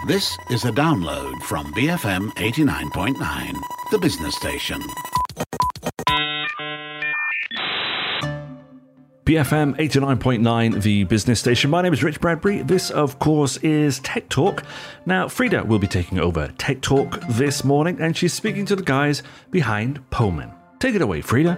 This is a download from BFM 89.9, the business station. BFM 89.9, the business station. My name is Rich Bradbury. This, of course, is Tech Talk. Now, Frida will be taking over Tech Talk this morning, and she's speaking to the guys behind Pomen. Take it away, Frida.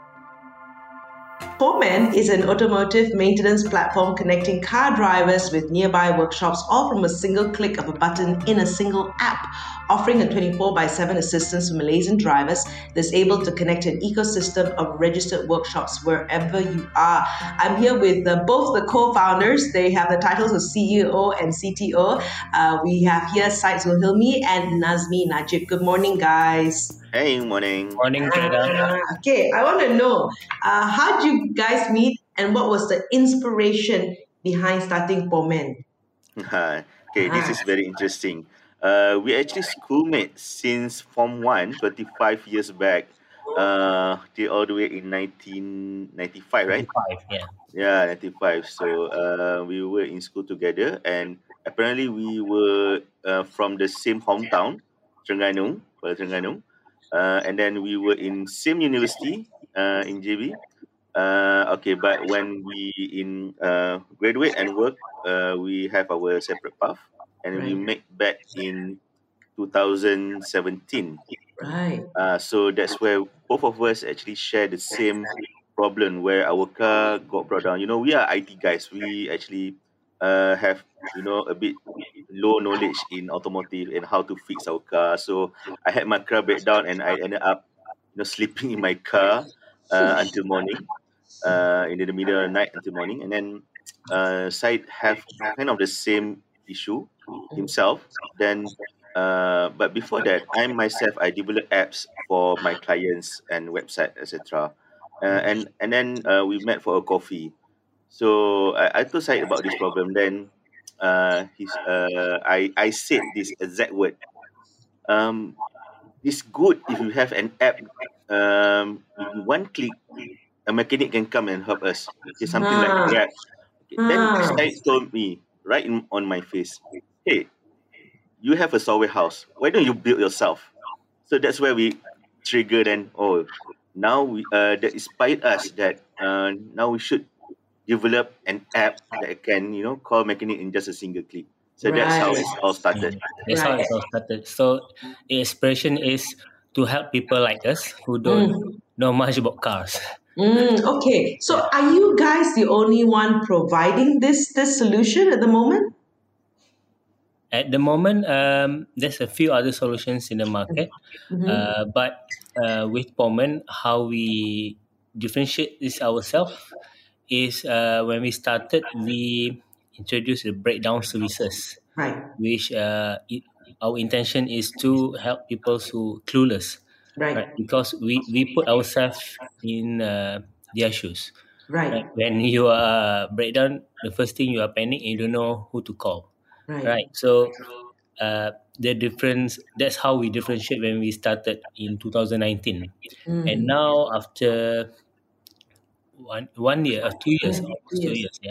Pomen is an automotive maintenance platform connecting car drivers with nearby workshops, all from a single click of a button in a single app, offering a 24/7 assistance to Malaysian drivers that's able to connect an ecosystem of registered workshops wherever you are. I'm here with both the co-founders. They have the titles of CEO and CTO. We have here Syed Zulhilmi and Nazmi Najib. Good morning, guys. Hey, morning. Morning, Frida. Okay, I want to know, how did you guys meet and what was the inspiration behind starting Pomen? Okay, this is very interesting. We actually schoolmates since Form 1, 25 years back, till all the way in 1995, right? 5, yeah. Yeah, 95. So we were in school together, and apparently we were from the same hometown, Terengganu, Kuala Terengganu. And then we were in same university in JB. Okay, but when we graduate and work, we have our separate path, and we met back in 2017. Right. So that's where both of us actually share the same problem where our car got brought down. You know, we are IT guys. We actually have a bit low knowledge in automotive and how to fix our car. So I had my car breakdown, and I ended up sleeping in my car until morning, in the middle of the night until morning. And then Syed have kind of the same issue himself. Then but before that, I develop apps for my clients and website, etc. And then we met for a coffee. So I told Syed about this problem. Then I said this exact word. It's good if you have an app. With one click, a mechanic can come and help us. It's something like that. Okay. Then Syed told me right on my face, "Hey, you have a software house. Why don't you build yourself?" So that's where we triggered, and now that inspired us that now we should develop an app that can call mechanic in just a single click. So that's how it all started. That's how it all started. So the inspiration is to help people like us who don't know much about cars. Okay, so are you guys the only one providing this solution at the moment? At the moment, there's a few other solutions in the market, but with Pomen, how we differentiate this ourselves is when we started, we introduced the breakdown services, Right. which our intention is to help people who clueless, Right. because we put ourselves in their shoes. Right. When you are breakdown, the first thing you are panic, you don't know who to call. Right. So the difference, that's how we differentiate when we started in 2019. And now after one year or 2 years, almost 2 years,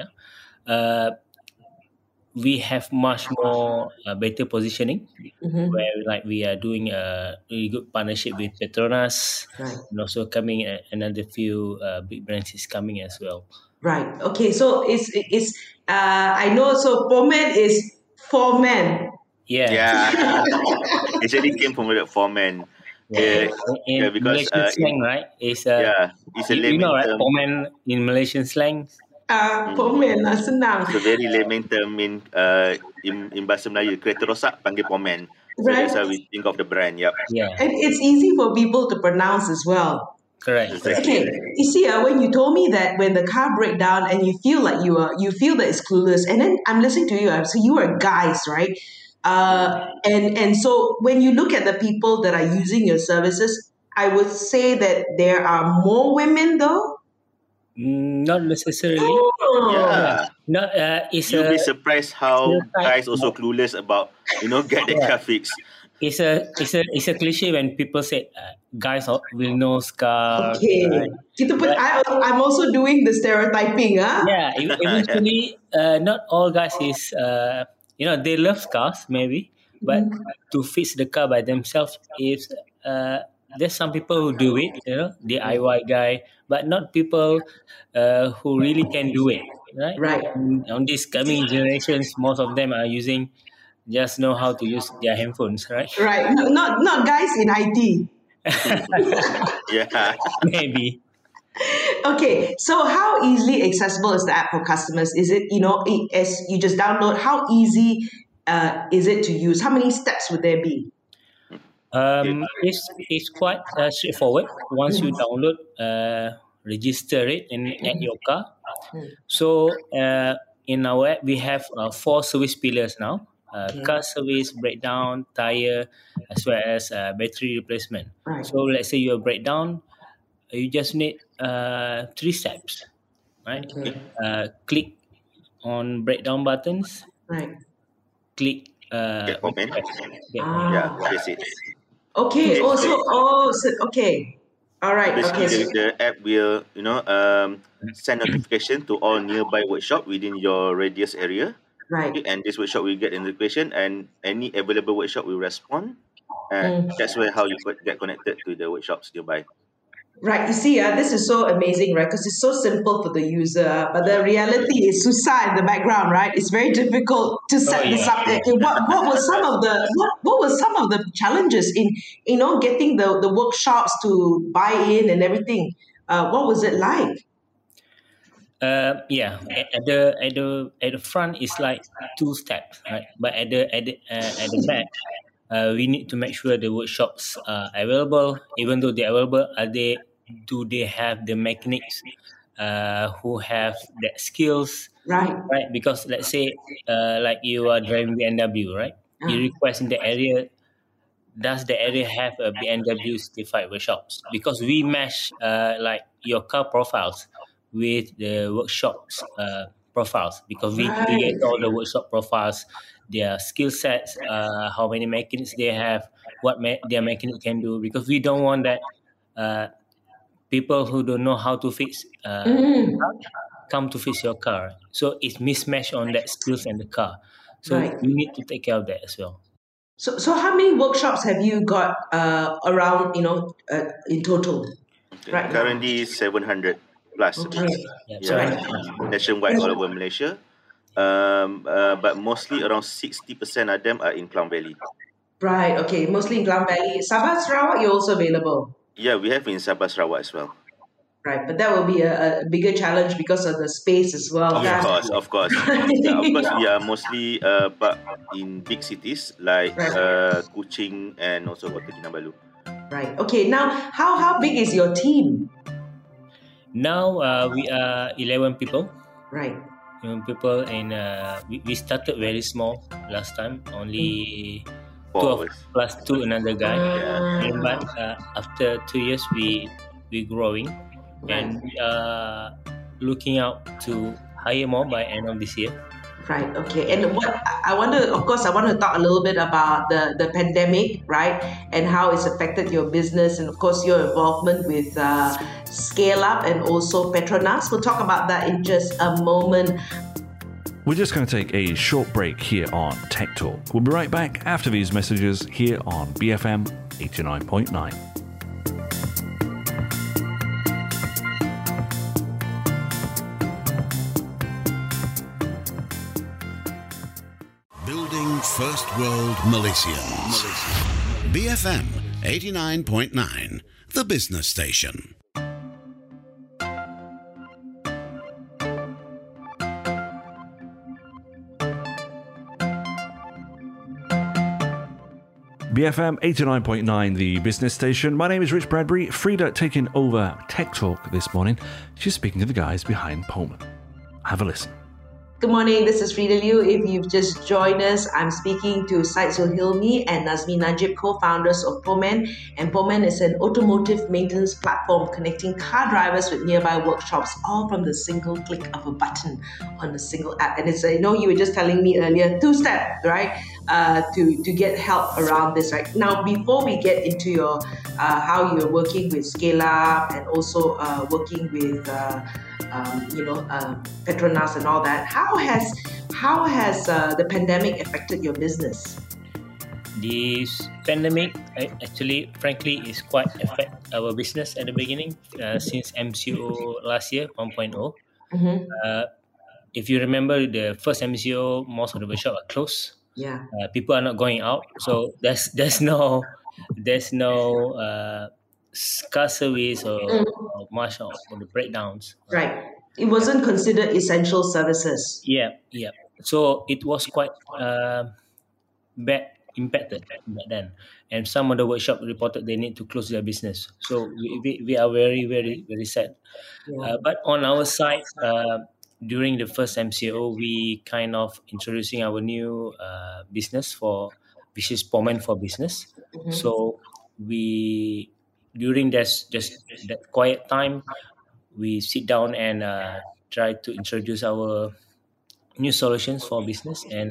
we have much more better positioning, where we are doing a really good partnership with Petronas, and also coming another few big brands is coming as well. Right. Okay. So it's I know. So Pomen is for men. Yeah. It really came from the foreman. In because Malaysian slang, right? it's a you know, layman right? term. Pomen in Malaysian slang. Pomen lah, senang. It's a very layman term in bahasa Melayu. Kereta rosak panggil pomen. So Right. that's how we think of the brand. Yep. Yeah, And it's easy for people to pronounce as well. correct. Exactly. Okay, you see, when you told me that when the car break down and you feel like you feel that it's clueless, and then I'm listening to you. So you are guys, right? And so when you look at the people that are using your services, I would say that there are more women, though. Not necessarily. Yeah. Not it's You'll be a surprised how stereotype. guys also clueless about get the car fixed. It's a cliche when people say guys will know cars. Okay, Right? kita pun, I'm also doing the stereotyping, huh? Yeah, eventually, not all guys is they love cars maybe, but to fix the car by themselves, if there's some people who do it, DIY guy, but not people who really can do it, right? Right. On these coming generations, most of them are just know how to use their handphones, right? Right. Not guys in IT. Yeah. Maybe. Okay, so how easily accessible is the app for customers? Is it, as you just download, how easy is it to use? How many steps would there be? It's quite straightforward. Once you download, register it and add your car. So in our app, we have 4 service pillars now. Car service, breakdown, tire, as well as battery replacement. Right. So let's say you're breakdown, you just need 3 steps, right? Okay. Click on breakdown buttons. Right. Click. Get comment. Ah. Yeah, that's it. Okay. Okay. All right. Basically, Okay. the app will, send notification to all nearby workshop within your radius area. Right. And this workshop will get notification, and any available workshop will respond. And that's how you get connected to the workshops nearby. Right. You see, this is so amazing, right? Because it's so simple for the user, but the reality is susah in the background, right? It's very difficult to set this up. Okay, what were some of the challenges in getting the workshops to buy in and everything? What was it like? At the front is like 2 steps, right? But at the back, we need to make sure the workshops are available. Even though they're available, do they have the mechanics who have that skills? Right. Because let's say like you are driving BMW, right? You request in the area. Does the area have a BMW certified workshops? Because we match like your car profiles with the workshops profiles, because we create all the workshop profiles, their skill sets, how many mechanics they have, what their mechanic can do, because we don't want that people who don't know how to fix come to fix your car. So it's mismatched on that skills and the car. So we need to take care of that as well. So how many workshops have you got around, in total? Okay. Right. Currently 700 plus. Okay. Nationwide, all over Malaysia. But mostly around 60% of them are in Klang Valley. Right. Okay. Mostly in Klang Valley. Sabah, Sarawak, you're also available. Yeah, we have in Sabah, Sarawak as well. Right, but that will be a bigger challenge because of the space as well. Of course. We are mostly in big cities like Kuching and also Kota Kinabalu. Right. Okay. Now, how big is your team? Now we are 11 people. Right. 11 people, and we started very small last time. Only 2 plus 2 another guy. But after 2 years, we growing. And we are looking out to hire more by end of this year. Right. Okay. And what I want to talk a little bit about the pandemic, right, and how it's affected your business, and of course your involvement with Scale Up and also Petronas. We'll talk about that in just a moment. We're just going to take a short break here on Tech Talk. We'll be right back after these messages here on BFM 89.9. First World Malaysians. BFM 89.9, the business station. BFM 89.9, the business station. My name is Rich Bradbury. Frida taking over Tech Talk this morning. She's speaking to the guys behind Pullman. Have a listen. Good morning, this is Frida Liu. If you've just joined us, I'm speaking to Syed Hilmi and Nazmi Najib, co-founders of Pullman. And Pullman is an automotive maintenance platform connecting car drivers with nearby workshops, all from the single click of a button on a single app. And it's, you were just telling me earlier, 2-step, right, to get help around this, right? Now, before we get into your how you're working with Scale Up and also working with Petronas and all that, how has How has the pandemic affected your business? This pandemic actually, frankly, is quite affect our business at the beginning since MCO last year 1.0. Mm-hmm. If you remember the first MCO, most of the workshop are closed. Yeah. People are not going out, so there's no car service or much of the breakdowns. Right. It wasn't considered essential services. Yeah. So it was quite bad impacted back then, and some of the workshop reported they need to close their business. So we are very very very sad. Yeah. But on our side, during the first MCO, we kind of introducing our new business which is Pomen for Business. Mhm. So we during just that quiet time, we sit down and try to introduce our new solutions for business. And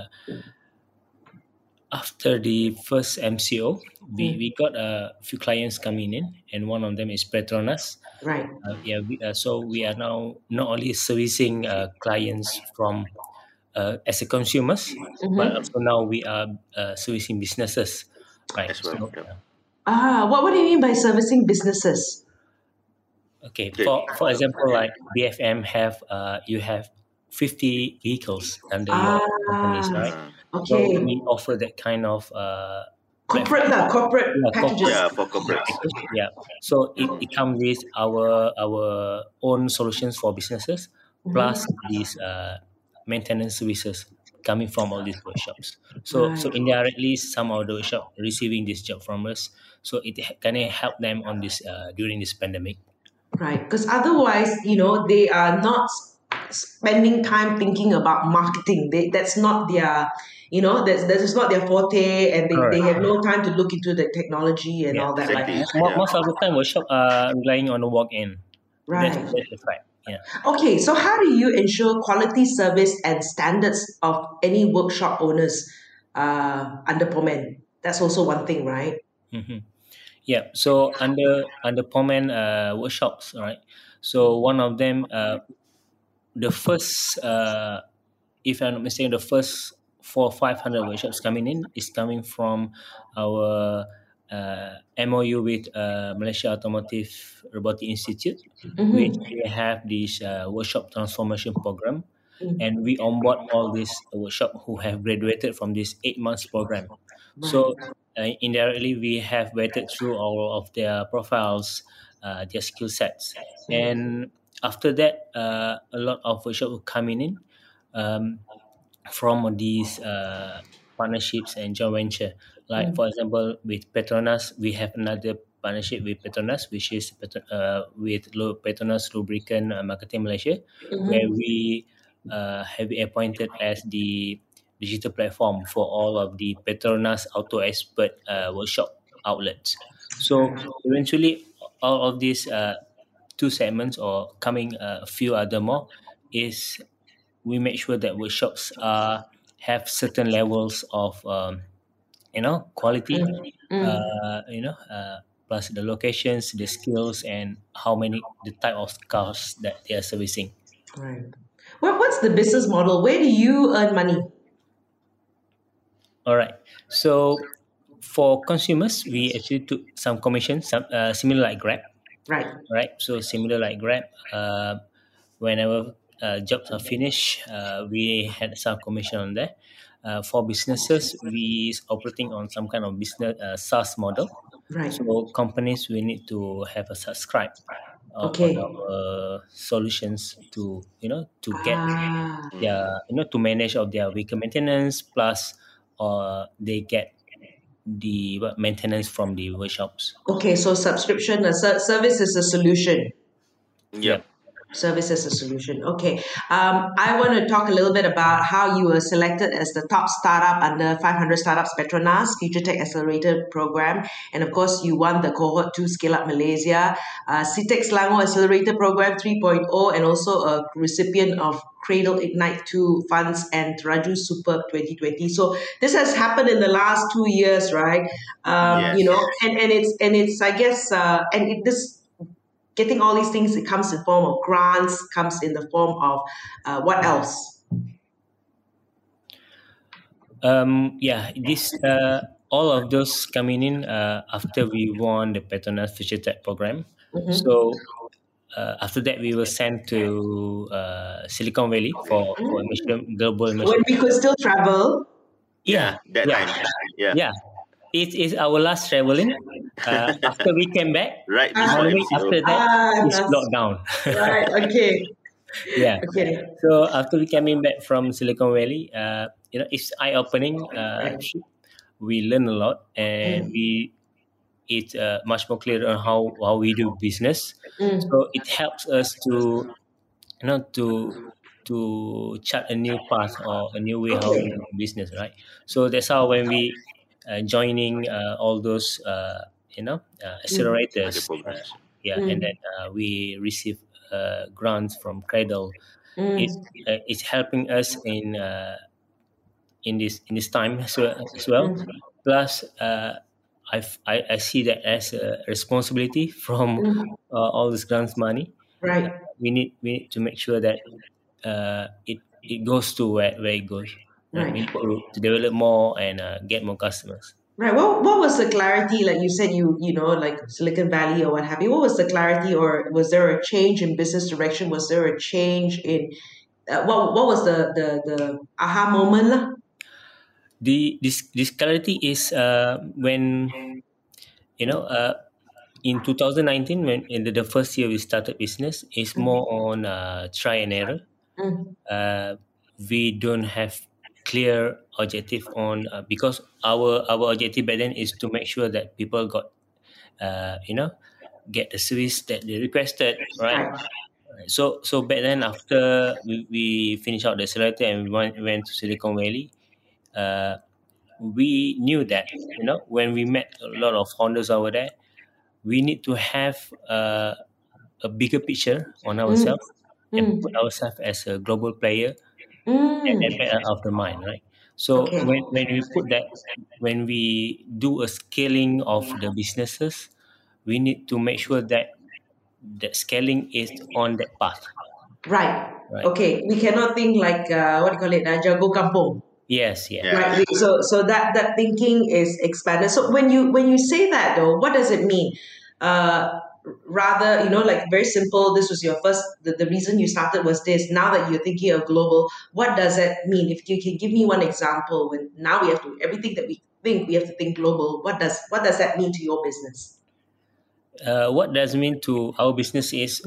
after the first MCO, we got a few clients coming in, and one of them is Petronas. Right. So we are now not only servicing clients from as a consumers, but also now we are servicing businesses, right? As well. So, Yeah. What do you mean by servicing businesses? okay. For example, like BFM have you have 50 vehicles under your companies, right? So Okay. we offer that kind of Corporate packages. Yeah, for corporates. yeah. So it comes with our own solutions for businesses, plus these maintenance services coming from all these workshops. So Right. indirectly, some of the workshop receiving this job from us. So it can help them on this during this pandemic. Right. Because otherwise, they are not spending time thinking about marketing. That's not their, that is not their forte, and they have no time to look into the technology and all that. Exactly. Like, Most of the time, workshop are relying on the walk-in. right. That's the fact. Yeah. Okay, so how do you ensure quality service and standards of any workshop owners under Pomen? That's also one thing, right? Mm-hmm. Yeah. So under Pomen workshops, right? So one of them, the first, if I'm not mistaken, the first 400-500 workshops coming in is coming from our MOU with Malaysia Automotive Robotic Institute, which they have this workshop transformation program, and we onboard all these workshop who have graduated from this 8 months program. So indirectly, we have vetted through all of their profiles, their skill sets, and after that, a lot of workshop will coming in from these partnerships and joint venture. Like for example, with Petronas, we have another partnership with Petronas, which is with Petronas Lubricant Marketing Malaysia, where we have been appointed as the digital platform for all of the Petronas Auto Expert workshop outlets. So eventually, all of these two segments, or coming a few other more, is we make sure that workshops have certain levels of quality, plus the locations, the skills, and the type of cars that they are servicing. Right. Well, what's the business model? Where do you earn money? All right. So for consumers, we actually took some commission, similar like Grab. Right. So similar like Grab. Whenever jobs are finished, we had some commission on there. For businesses, we is operating on some kind of business SaaS model. Right. So companies will need to have a subscribe on our solutions to get to manage of their vehicle maintenance, plus they get the maintenance from the workshops. Okay, so subscription, service is a solution. Yep. Service as a solution. Okay. I want to talk a little bit about how you were selected as the top startup under 500 Startups Petronas Future Tech Accelerator Program. And of course, you won the Cohort 2 Scale Up Malaysia, CITEC Selangor Accelerator Program 3.0, and also a recipient of Cradle Ignite 2 funds and Raju Superb 2020. So this has happened in the last 2 years, right? Yes. And it's I guess this. Getting all these things, it comes in form of grants, comes in the form of what else? Yeah, this all of those coming in after we won the Petronas Future Tech program. So after that, we were sent to Silicon Valley for global When emission. we could still travel. Yeah, that yeah, time. Yeah, yeah. It is our last traveling. After we came back, right before 1 week MCO. after that, it's That's lockdown. right. Okay. Yeah. Okay. So after we coming back from Silicon Valley, it's eye opening. We learn a lot, and it's much more clear on how we do business. So it helps us to you know to chart a new path or a new way how we Okay. do business, right? So that's how when we joining all those Other accelerators, programs. yeah, and then we receive grants from Cradle. It's Mm. it's helping us in this time as well. Plus, I see that as a responsibility from all this grants money. Right. We need to make sure that it goes to where it goes. Right? We Right. need to develop more and get more customers. Right. What was the clarity? Like you said, like Silicon Valley or what have you. What was the clarity, or was there a change in business direction? Was there a change in what was the aha moment lah? This clarity is when you know in 2019, when in the first year we started business, is more on try and error. Mm. We don't have clear objective on because our objective back then is to make sure that people got get the service that they requested, right? Right. So back then, after we finished out the accelerator and went to Silicon Valley, we knew that when we met a lot of founders over there, we need to have a bigger picture on Mm. ourselves and put Mm. ourselves as a global player at Mm. back of the mind, right? So Okay. when we put that, when we do a scaling of the businesses, we need to make sure that that scaling is on that path, Right. right? Okay. We cannot think like what do you call it? Jago kampung. Yes, yeah. Yeah. Right. So that thinking is expanded. So when you say that though, what does it mean? Uh, Rather, like very simple. This was your first. The reason you started was this. Now that you're thinking of global, what does that mean? If you can give me one example, when now we have to everything that we have to think global. What does that mean to your business? What does it mean to our business is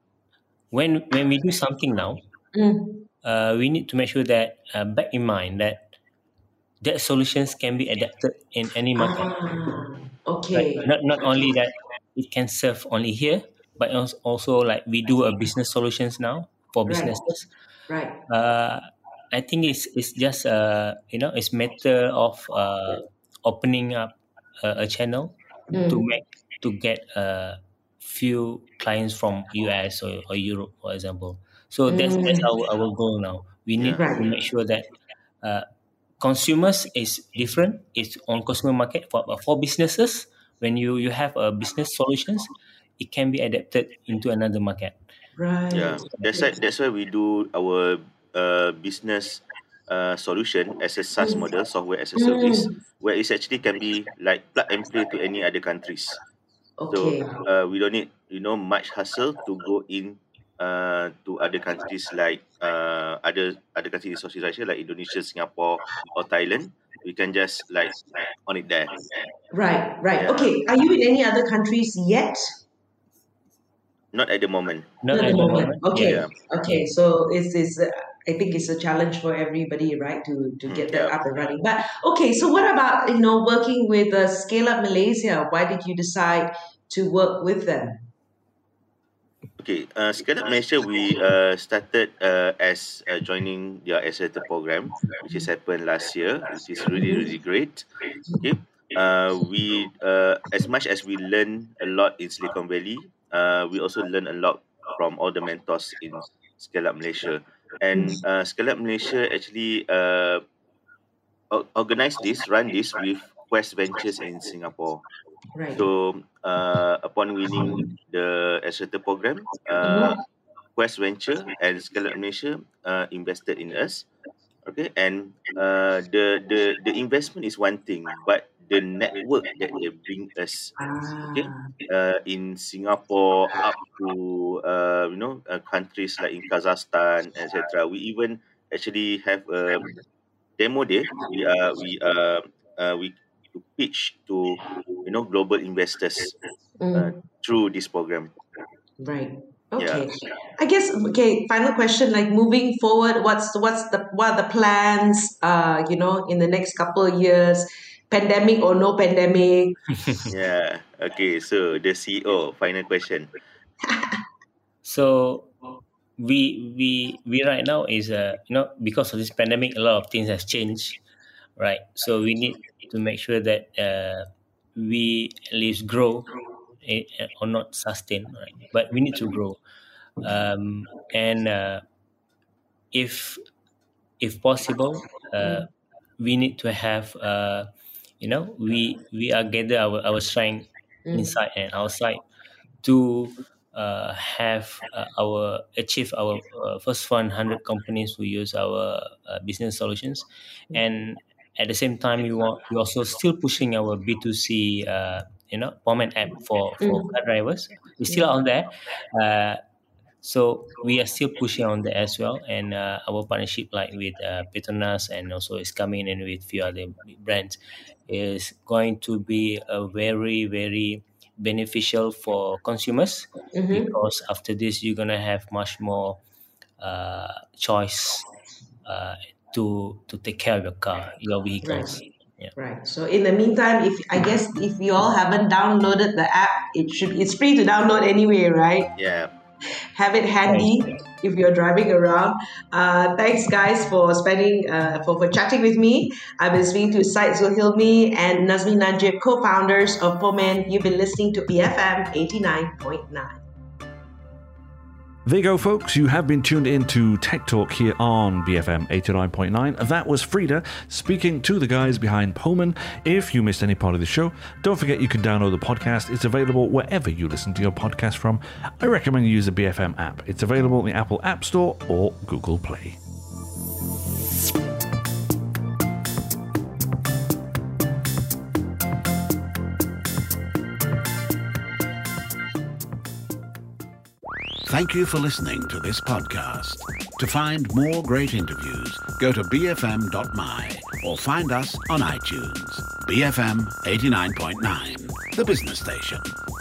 when we do something now, Mm. we need to make sure that back in mind that solutions can be adapted in any market. Ah. Right? Okay. Not only that it can serve only here, but also like we do a business solutions now for Right. businesses. Right. I think it's just it's matter of opening up a channel to Mm. make to get a few clients from US or Europe, for example. So that's Mm. our goal now. We need Yeah. to Right. make sure that consumers is different. It's on consumer market for businesses. When you have a business solutions, it can be adapted into another market. Right. Yeah, that's why we do our business solution as a SaaS model, software as a service, Mm. where it actually can be like plug and play to any other countries. So Okay. we don't need much hassle to go in to other countries like other countries in Southeast Asia like Indonesia, Singapore, or Thailand. We can just like on it there. Right. Right. Yeah, Okay. Are you in any other countries yet? not at the moment. Not Not at at the the moment. moment. Okay. Yes. Yeah, Okay. So it's I think it's a challenge for everybody, right, to get that yeah. up and running. But okay. So what about working with Scale Up Malaysia? Why did you decide to work with them? Okay, Scale Up Malaysia, we started as joining their accelerator program, which has happened last year, which is really, really great. Okay, we as much as we learn a lot in Silicon Valley, we also learn a lot from all the mentors in Scale Up Malaysia. And Scale Up Malaysia actually organized this, run this with Quest Ventures in Singapore. Right. So upon winning the accelerator program, Mhm. Quest Venture and Scale Up Malaysia invested in us. Okay, and the investment is one thing, but the network that they bring us, okay, Ah. in Singapore up to countries like in Kazakhstan, etc. We even actually have a demo day. We to pitch to global investors Mm. through this program. Right. Yeah. Okay. I guess okay, final question, like moving forward, what are the plans in the next couple of years, pandemic or no pandemic? Yeah. Okay. So the CEO, final question. So we right now is because of this pandemic, a lot of things has changed, right? So we need to make sure that we at least grow, or not sustain, right? But we need to grow, and if if possible, we need to have we are gather our strength Mm. inside and outside to have our achieve our first 100 companies who use our business solutions, and at the same time we also still pushing our B2C Pomen app for Mm. car drivers. We still on there, uh, so we are still pushing on that as well, and our partnership like with Petronas, and also is coming in with few other brands, is going to be a very very beneficial for consumers, Mm-hmm. because after this you're gonna have much more choice to take care of your car, your Right. vehicles. Yeah. Right. So in the meantime, if you all haven't downloaded the app, it's free to download anyway, right? Yeah. Have it Right. handy if you're driving around. Thanks, guys, for spending for chatting with me. I've been speaking to Said Zulhilmi and Nazmi Najib, co-founders of Pomen. You've been listening to BFM 89.9. There you go, folks. You have been tuned in to Tech Talk here on BFM 89.9. That was Frida speaking to the guys behind Pomen. If you missed any part of the show, don't forget you can download the podcast. It's available wherever you listen to your podcast from. I recommend you use the BFM app. It's available in the Apple App Store or Google Play. Thank you for listening to this podcast. To find more great interviews, go to bfm.my or find us on iTunes. BFM 89.9, the business station.